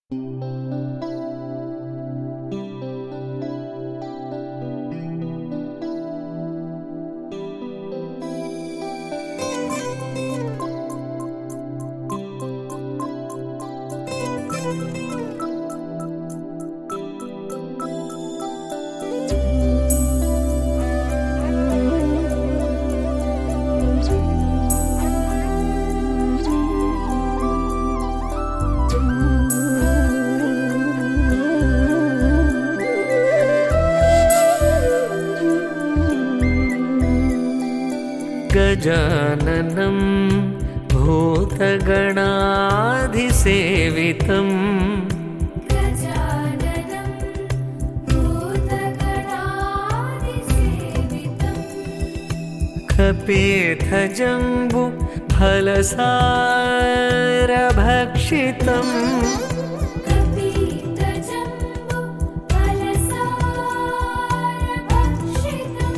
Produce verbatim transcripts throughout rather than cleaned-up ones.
गजाननं भूतगणाधिसेवितं गजाननं भूतगणाधिसेवितं कपित्थजम्बु फलसारभक्षितम् कपित्थजम्बु फलसारभक्षितम्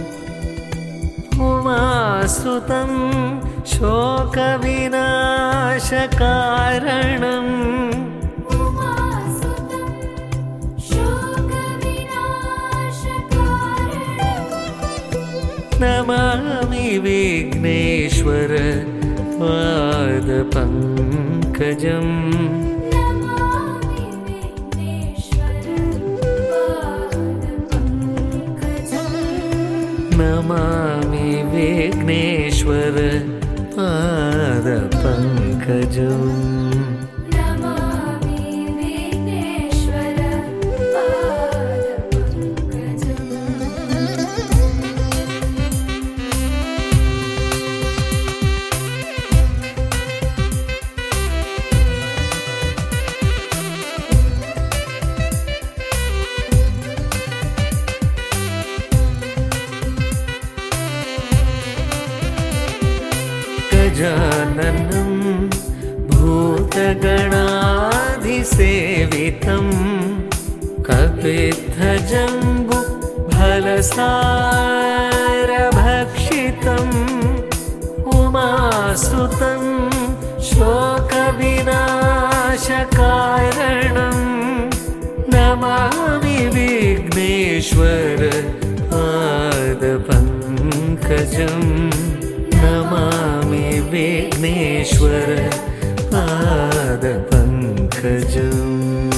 उमासुतं शोकविनाशकारणम् उमासुतं शोकविनाशकारणम् Namami Vighneshwar पादपङ्कजम् Namami Vighneshwar पादपङ्कजम् Namami Vighneshwar पादपङ्कजम् Namami Vighneshwar पादपङ्कजम् गजाननं भूतगणाधिसेवितं कपित्थजम्बु फलसारभक्षितम् उमासुतं शोकविनाशकारणम् Namami Vighneshwar पादपङ्कजम् Namami Vighneshwar पादपङ्कजम्।